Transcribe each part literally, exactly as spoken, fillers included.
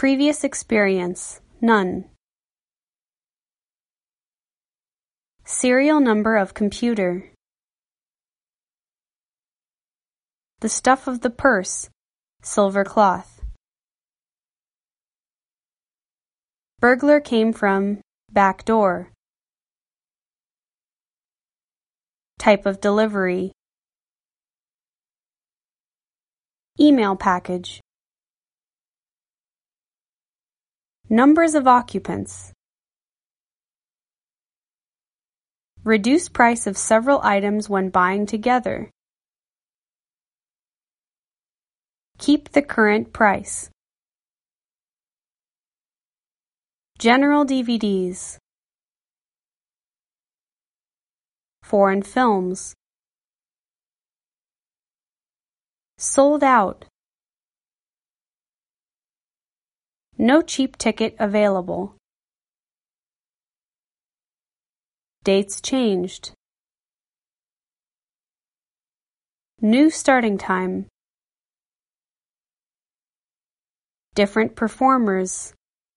Previous experience, none. Serial number of computer. The stuff of the purse, silver cloth. Burglar came from back door. Type of delivery. Email package. Numbers of occupants. Reduce price of several items when buying together. Keep the current price. General D V Ds. Foreign films. Sold out. No cheap ticket available. Dates changed. New starting time. Different performers.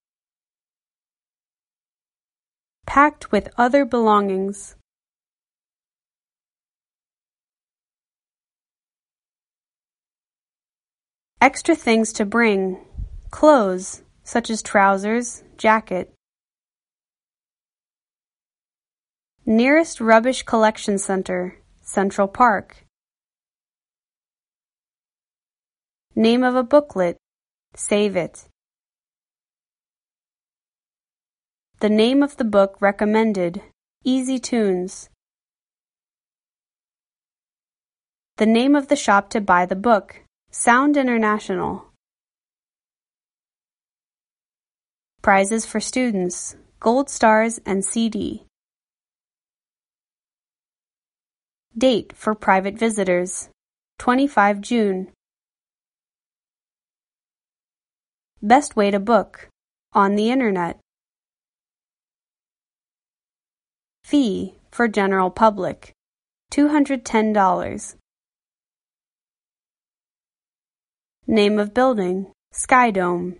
Packed with other belongings. Extra things to bring. Clothes, such as trousers, jacket. Nearest rubbish collection center, Central Park. Name of a booklet, save it. The name of the book recommended, Easy Tunes. The name of the shop to buy the book, Sound International. Prizes for students, gold stars and C D. Date for private visitors, twenty-fifth June. Best way to book, on the internet. Fee for general public, two hundred ten dollars. Name of building, Sky Dome.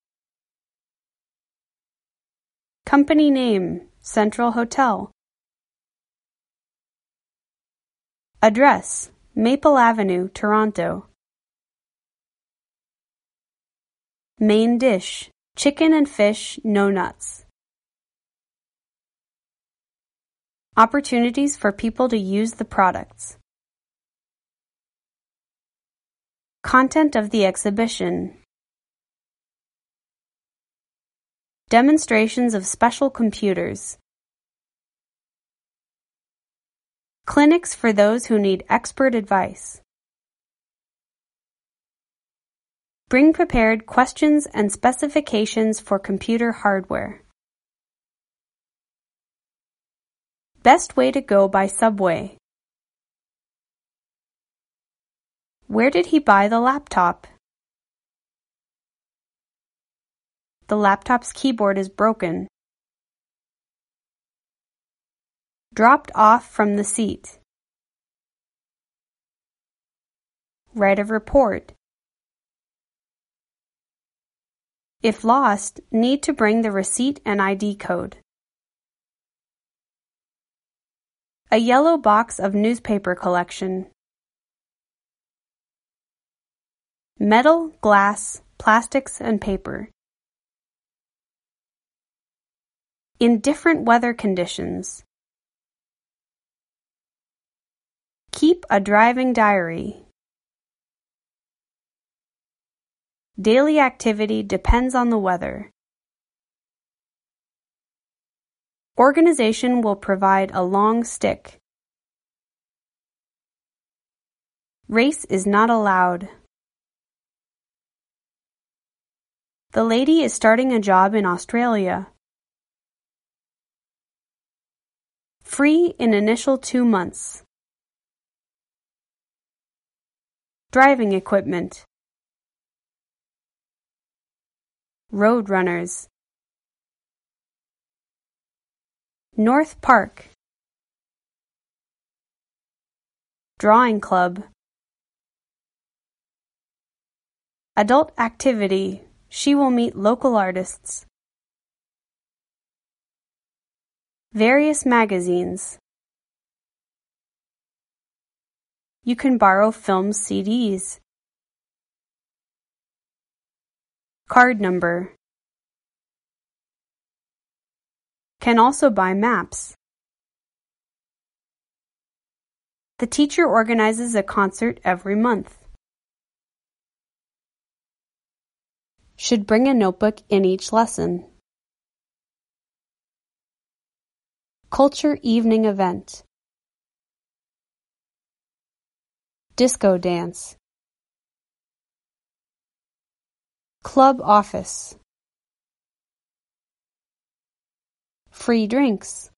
Company name, Central Hotel. Address, Maple Avenue, Toronto. Main dish, chicken and fish, no nuts. Opportunities for people to use the products. Content of the exhibition. Demonstrations of special computers. Clinics for those who need expert advice. Bring prepared questions and specifications for computer hardware. Best way to go by subway. Where did he buy the laptop? The laptop's keyboard is broken. Dropped off from the seat. Write a report. If lost, need to bring the receipt and I D code. A yellow box of newspaper collection. Metal, glass, plastics, and paper. In different weather conditions. Keep a driving diary. Daily activity depends on the weather. Organization will provide a long stick. Race is not allowed. The lady is starting a job in Australia. Free in initial two months. Driving equipment. Road runners. North Park. Drawing club. Adult activity, She will meet local artists. Various magazines. You can borrow film C Ds. Card number. Can also buy maps. The teacher organizes a concert every month. Should bring a notebook in each lesson. Culture evening event. Disco dance. Club office. Free drinks.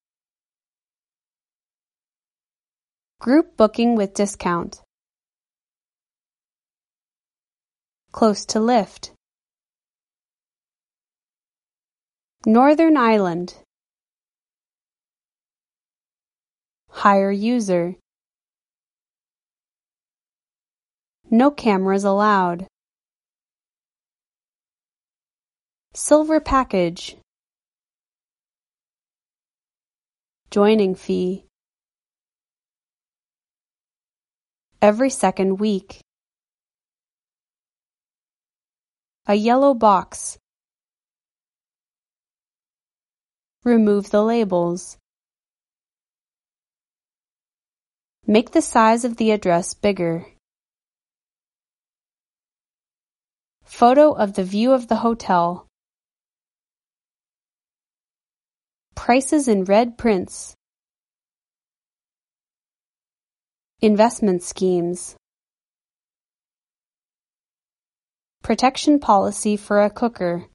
Group booking with discount. Close to lift. Northern Ireland. Higher user. No cameras allowed. Silver package. Joining fee. Every second week. A yellow box. Remove the labels. Make the size of the address bigger. Photo of the view of the hotel. Prices in red prints. Investment schemes. Protection policy for a cooker.